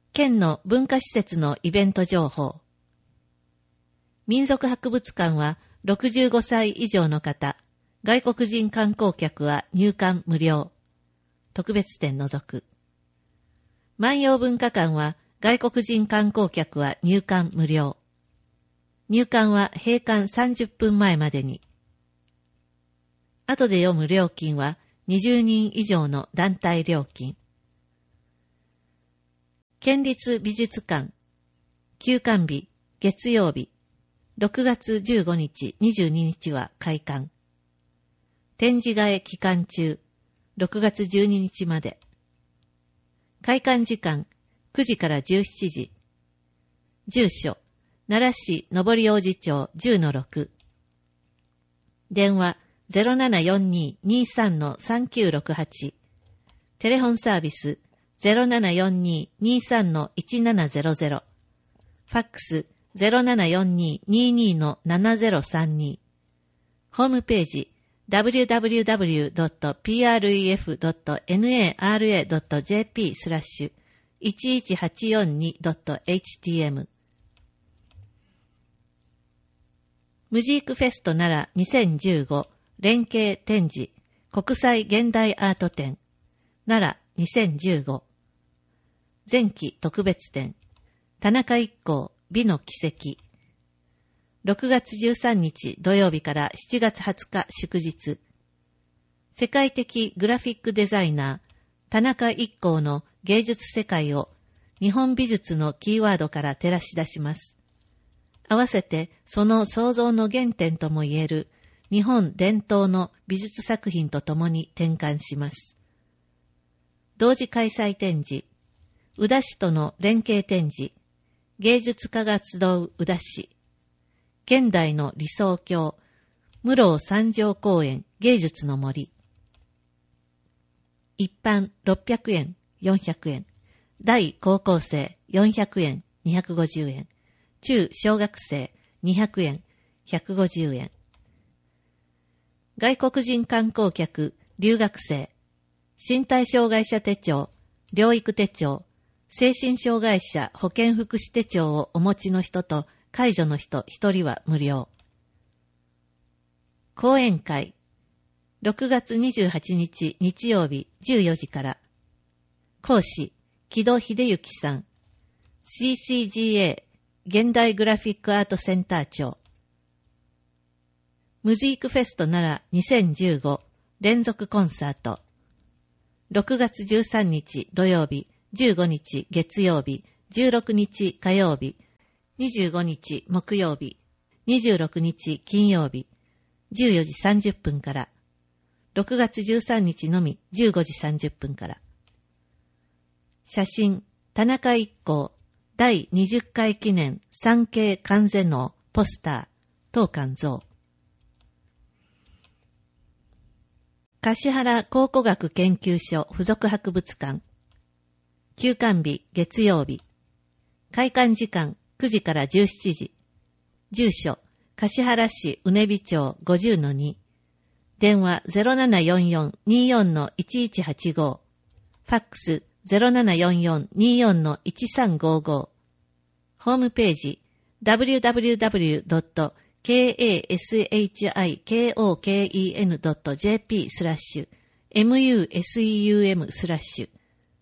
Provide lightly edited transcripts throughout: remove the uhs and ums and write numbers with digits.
県の文化施設のイベント情報。民族博物館は65歳以上の方、外国人観光客は入館無料。特別展除く。万葉文化館は外国人観光客は入館無料。入館は閉館30分前までに。後で読む料金は20人以上の団体料金。県立美術館、休館日、月曜日、6月15日、22日は開館。展示替え期間中、6月12日まで。開館時間、9時から17時。住所、奈良市上り王子町 10-6。電話、0742-23-3968。テレホンサービス、0742-23-1700。ファックス、0742-22-7032。ホームページ、www.pref.nara.jp/11842.htm。ムジークフェスト奈良2015連携展示国際現代アート展奈良2015前期特別展田中一行美の奇跡6月13日土曜日から7月20日祝日世界的グラフィックデザイナー田中一行の芸術世界を日本美術のキーワードから照らし出します。合わせてその創造の原点ともいえる日本伝統の美術作品とともに転換します。同時開催展示、宇陀市との連携展示、芸術家が集う宇陀市、現代の理想郷、室生三条公園芸術の森。一般600円、400円、大高校生400円、250円、中小学生200円、150円。外国人観光客、留学生、身体障害者手帳、療育手帳、精神障害者保健福祉手帳をお持ちの人と介助の人1人は無料。講演会、6月28日日曜日14時から。講師、木戸秀幸さん、CCGA現代グラフィックアートセンター長。ムジークフェスト奈良2015連続コンサート。6月13日土曜日、15日月曜日、16日火曜日、25日木曜日、26日金曜日、14時30分から。6月13日のみ15時30分から。写真、田中一行第20回記念産経観世能ポスター当館像。橿原考古学研究所附属博物館。休館日月曜日。開館時間9時から17時。住所橿原市畝美町 50-2。電話 0744-24-1185。ファックス0744-24-1355。ホームページ www.kashikoken.jp/museum/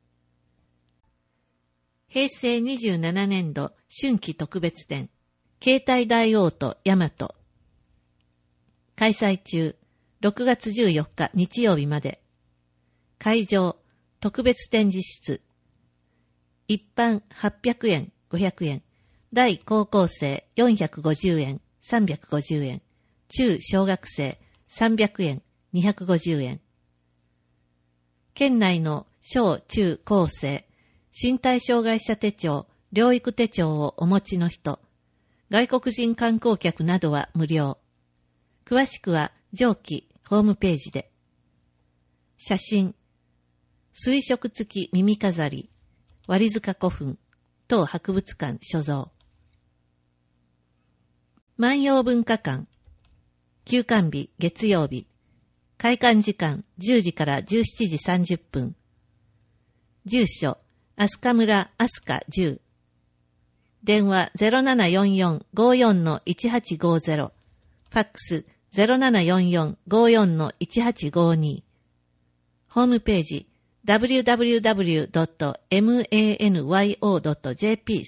平成27年度春季特別展携帯大王と大和開催中6月14日日曜日まで。会場特別展示室。一般800円、500円。大高校生450円、350円。中小学生300円、250円。県内の小中高生、身体障害者手帳、療育手帳をお持ちの人、外国人観光客などは無料。詳しくは上記ホームページで。写真、水色付き耳飾り、割塚古墳、当博物館所蔵。万葉文化館、休館日月曜日、開館時間10時から17時30分。住所、 飛鳥村飛鳥10。電話 0744-54-1850。ファックス 0744-54-1852。ホームページ www.manyo.jp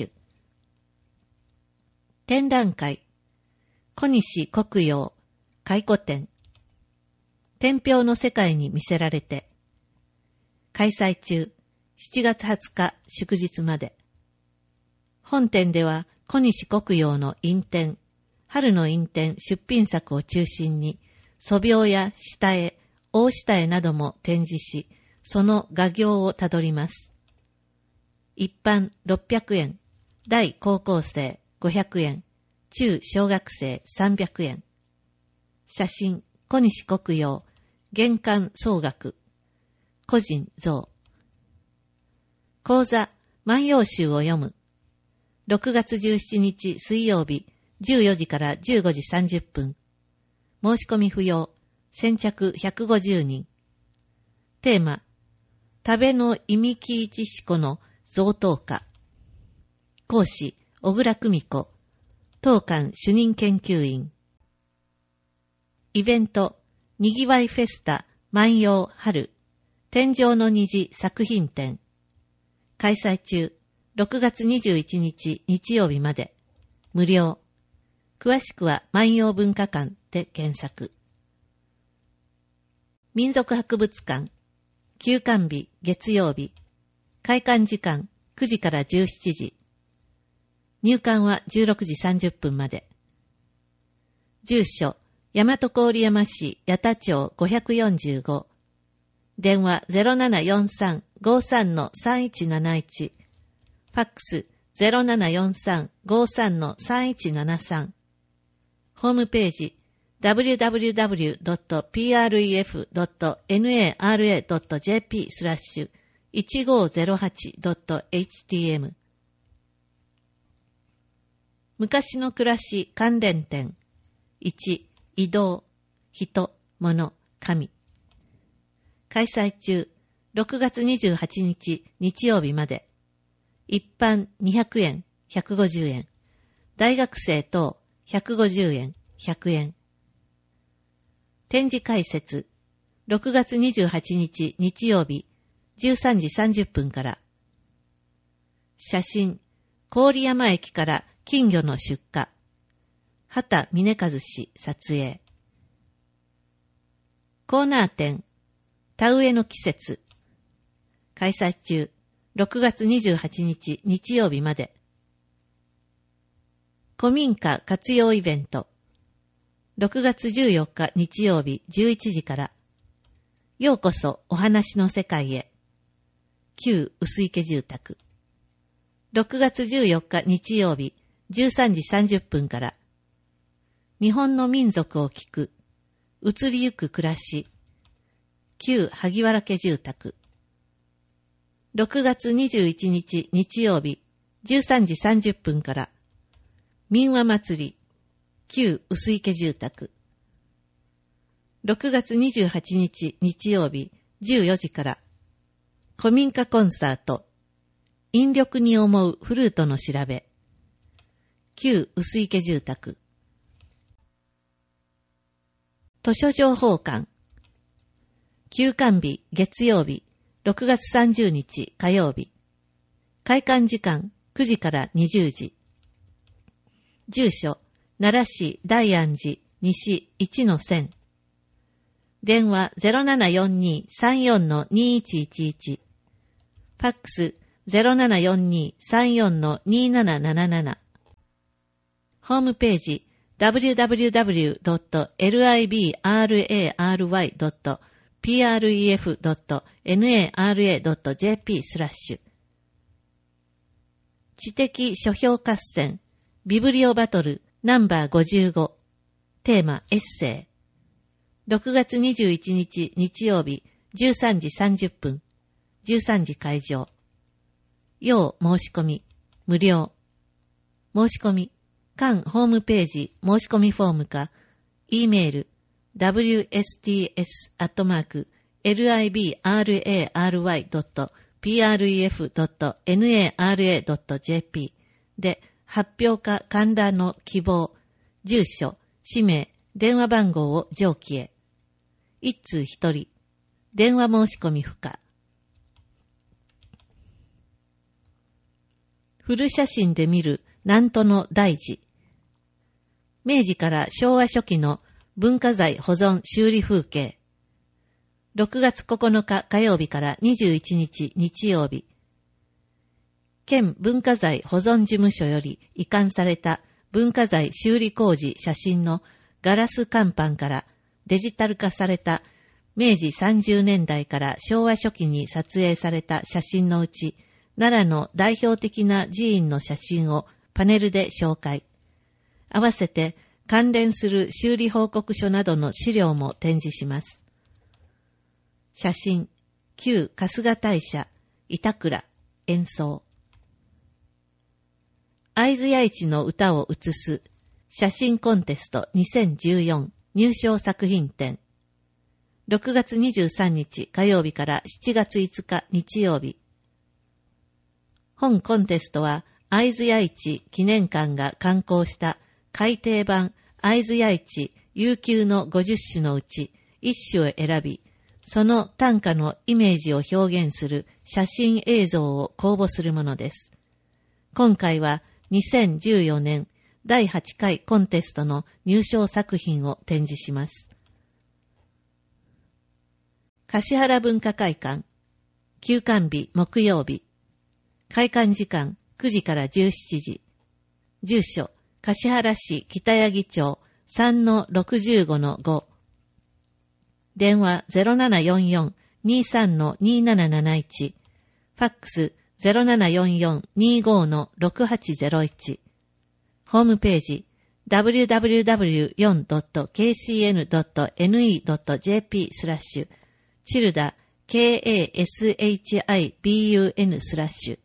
展覧会小西国陽回顧展天平の世界に魅せられて開催中7月20日祝日まで。本展では小西国陽の印展、春の印展出品作を中心に素描や下絵、大下絵なども展示し、その画業をたどります。一般600円、大高校生500円、中小学生300円。写真、小西国陽、玄関総額、個人像。講座、万葉集を読む。6月17日水曜日、14時から15時30分。申し込み不要。先着150人。テーマ、食べの忌みき一子の贈答歌。講師、小倉久美子。当館主任研究員。イベント、にぎわいフェスタ万葉春。天上の虹作品展。開催中、6月21日日曜日まで。無料。詳しくは万葉文化館で検索。民族博物館。休館日月曜日。開館時間9時から17時。入館は16時30分まで。住所、大和郡山市八田町545。電話 0743-53-3171。ファックス 0743-53-3173。ホームページ www.pref.nara.jp/1508.htm 昔の暮らし関連展1、移動、人、物、神。開催中、6月28日日曜日まで。一般200円、150円。大学生等150円、100円。展示開設、6月28日日曜日、13時30分から。写真、郡山駅から金魚の出荷。畑峰和氏撮影。コーナー展、田植えの季節。開催中、6月28日日曜日まで。古民家活用イベント。6月14日日曜日11時から。ようこそお話の世界へ。旧薄池住宅。6月14日日曜日13時30分から。日本の民族を聞く。移りゆく暮らし。旧萩原家住宅。6月21日日曜日13時30分から。民話祭り。旧薄池住宅。6月28日日曜日14時から。古民家コンサート。引力に思うフルートの調べ。旧薄池住宅。図書情報館。休館日月曜日6月30日火曜日。開館時間9時から20時。住所、奈良市大安寺西1-1000。電話 0742-34-2111。ファックス 0742-34-2777。ホームページ www.lib.raf.pref.nara.jp/ 知的書評合戦ビブリオバトルナンバー55。テーマエッセイ。6月21日日曜日13時30分。13時開場。要申し込み。無料。申し込み。館ホームページ申し込みフォームか、E メール wsts@libray.pr pref.nara.jp で発表家観覧の希望、住所、氏名、電話番号を上記へ。一通一人。電話申し込み不可。古写真で見る南都の大寺。明治から昭和初期の文化財保存修理風景。6月9日火曜日から21日日曜日。県文化財保存事務所より移管された文化財修理工事写真のガラス乾板からデジタル化された明治30年代から昭和初期に撮影された写真のうち、奈良の代表的な寺院の写真をパネルで紹介。合わせて関連する修理報告書などの資料も展示します。写真、旧春日大社、板倉、演奏。会津屋市の歌を写す写真コンテスト2014入賞作品展。6月23日火曜日から7月5日日曜日。本コンテストは会津屋市記念館が刊行した改訂版会津屋市悠久の50首のうち1首を選び、その短歌のイメージを表現する写真映像を公募するものです。今回は2014年第8回コンテストの入賞作品を展示します。橿原文化会館、休館日木曜日、開館時間9時から17時、住所橿原市北八木町 3-65-5、電話 0744-23-2771、ファックス0744-25-6801、ホームページ www.4.kcn.ne.jp チルダ KASHIBUN/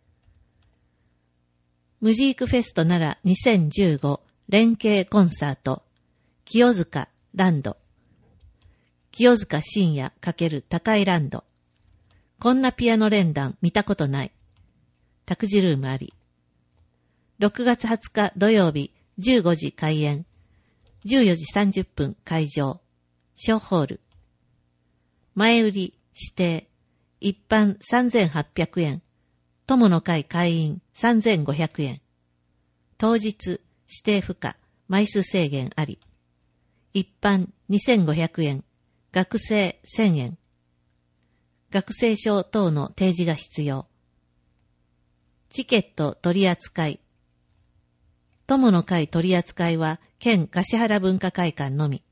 ムジークフェスト奈良2015連携コンサート清塚ランド清塚信也×高井ランド。こんなピアノ連弾見たことない。託児ルームあり。6月20日土曜日15時開演。14時30分会場。小ホール。前売り指定。一般3800円。友の会会員3500円。当日指定不可。枚数制限あり。一般2500円。学生1000円。学生証等の提示が必要。チケット取扱い。友の会取扱いは県橿原文化会館のみ。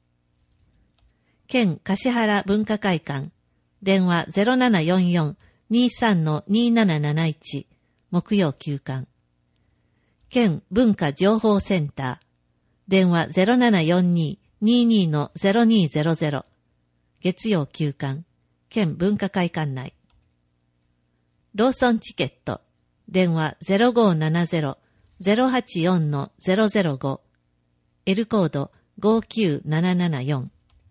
県橿原文化会館。電話 0744-23-2771 木曜休館。県文化情報センター。電話 0742-22-0200 月曜休館。県文化会館内。ローソンチケット。電話 0570-084-005 L コード59774。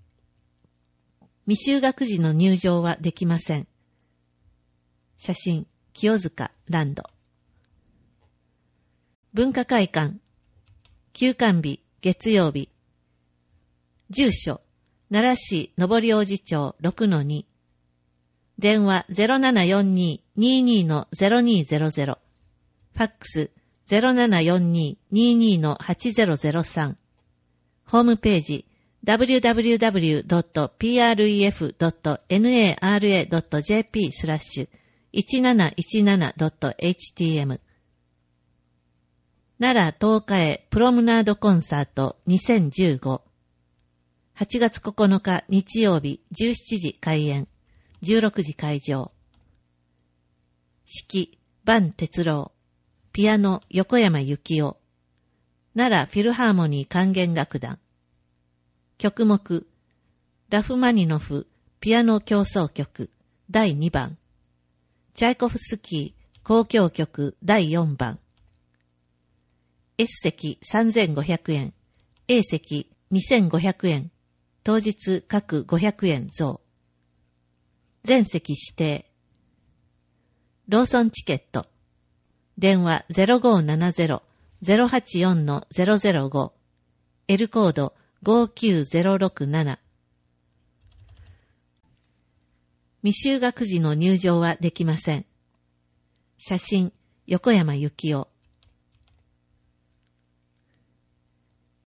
未就学時の入場はできません。写真、清塚ランド。文化会館。休館日、月曜日。住所、奈良市上り王子町 6-2。電話 0742-22-0200。ファックス 0742-22-8003。ホームページ www.pref.nara.jp/1717.htm 奈良東海プロムナードコンサート2015 8月9日日曜日17時開演16時会場指揮伴哲郎ピアノ横山幸夫奈良フィルハーモニー管弦楽団曲目ラフマニノフピアノ協奏曲第2番チャイコフスキー交響曲第4番 S 席3500円 A 席2500円当日各500円増全席指定ローソンチケット。電話 0570-084-005。L コード59067。未就学児の入場はできません。写真、横山幸夫。